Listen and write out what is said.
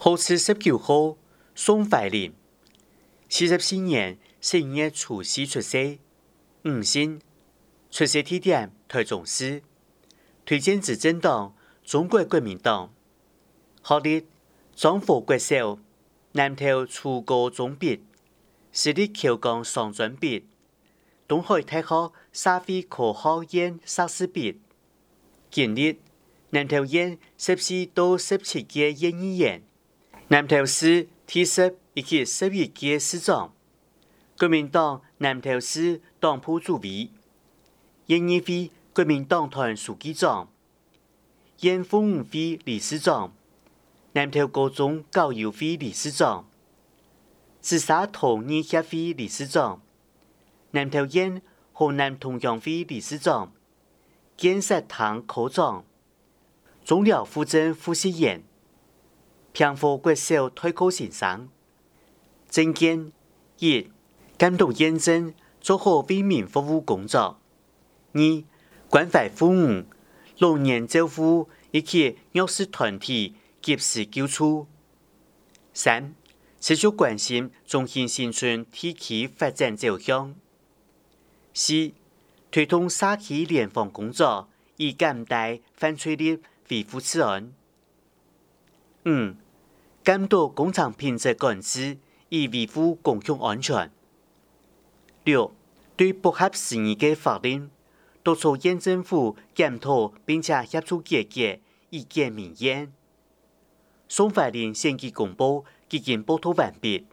好似19號，宋懷林，44年12月初4出世，五星，出生地點台中市，推薦之政黨中國國民黨，學歷彰化國小，南投初高中畢，私立僑工雙專畢，東海大學社會科學院碩士畢，經歷南投縣14到17屆縣議員，南投市第10以及11屆市長，國民黨南投市黨部主委，縣議會國民黨團書記長，縣婦女會理事長，南投高中教育會理事長，自殺同義協會理事長，南投縣河南同鄉會理事長，建設堂科長，中寮婦政副議員，平和國小退休先生。政見1. 監督驗證做好為民服務工作。2. 關懷父母、老年照護以及弱勢團體及時救助。3. 持續關心中興新村地區發展走向。4. 推動社區聯防工作，以減低犯罪率，維護治安。5. 監督工廠品質管制，以維護公共安全。6. 對不合時宜的法令，督促縣政府檢討並且協助解決，以解民怨。宋懷林選舉公報已經報道完畢。